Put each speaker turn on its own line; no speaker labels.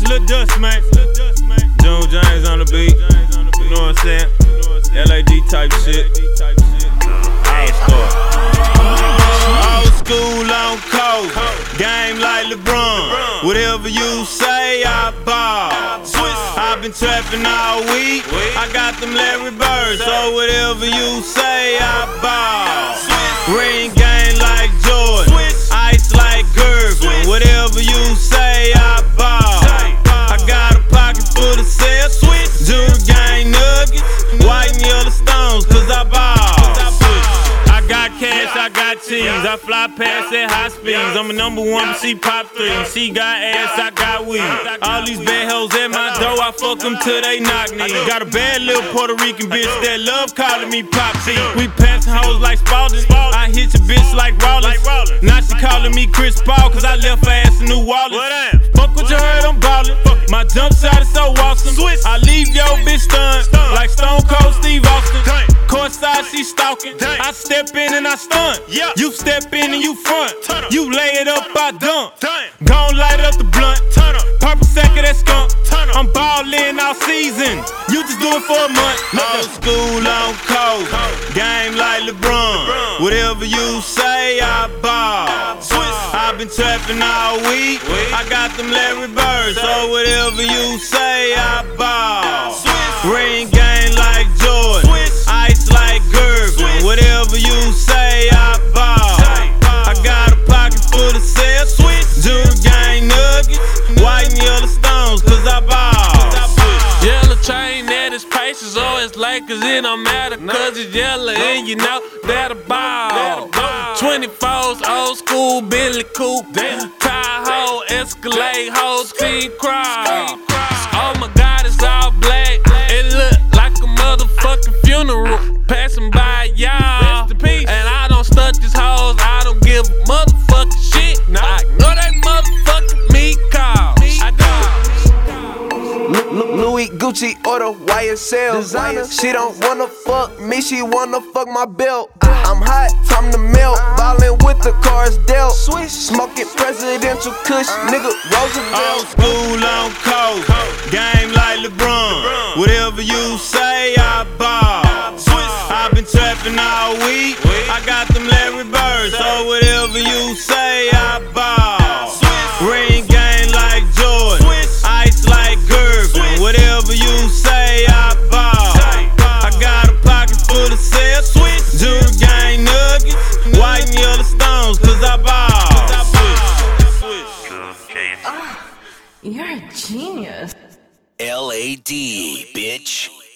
Lil Dust, man. June James on the beat. You know what I'm saying? LAD type shit. I'll start. Old school on code. Game like LeBron. Whatever you say, I ball. I've been trapping all week. I got them Larry Birds. So whatever you say, I ball. Ring game like Jordan. Ice like Gervin. Whatever you say, I ball. I got a pocket full of sets. Jewelry gang nuggets. White and yellow stones, cause I ball. I got cash, I got cheese. I fly past at high speeds. I'm a number one, but she pop three. She got ass, I got weed. All these bad hoes at my door, I fuck them till they knock knees. Got a bad little Puerto Rican bitch that love calling me Pop T. We passing hoes like Spalding. I hit your bitch like Rollins. Now she calling me Chris Paul, cause I left her ass a new wallet. Fuck what you heard, I'm ballin'. My jump shot is so awesome. I leave your bitch stunned like Stone Cold Steve Austin. Courtside, she stalking. I step in and I stunt. You step in and you front. You lay it up, I dump. Gon' light up the blunt. Purple sack of that skunk. I'm ballin' all season. You just do it for a month. Old school on code. Game like LeBron. Whatever you say, I ball. I've been trapping all week. I got them Larry Birds. So whatever you say, I ball. Ring game like Jordan. Ice like Gervin. Whatever you say, I ball. I got a pocket full of sets. Jewelry gang nuggets. White and yellow stones, cause I ball.
Yellow chain at his paces, oh it's Lakers, it don't matter, cause it's yellow and you know that a ball. 24s, old school, Billy Coupe, Tahoe, Escalade, whole team crowd. Oh my God, it's all black, it look like a motherfucking funeral, passing by y'all. And I don't stunt these hoes, I don't give a motherfucking shit. I know they motherfucking me call.
Louis Gucci or the YSL designer. She don't wanna fuck me, she wanna fuck my belt. I'm hot, time to melt. Ballin' with the cars dealt. Smoking presidential kush, nigga Roosevelt.
Old school on code. Game like LeBron. Whatever you say, I ball. I've been trapping all week. I got them Larry Birds. So whatever you say, I ball. Ring game like Jordan. Ice like Gervin. Whatever you say, I ball. I got a pocket full of sets. Jewelry gang nuggets. White and yellow stones, cause I ball.
You're a genius.
LAD, bitch.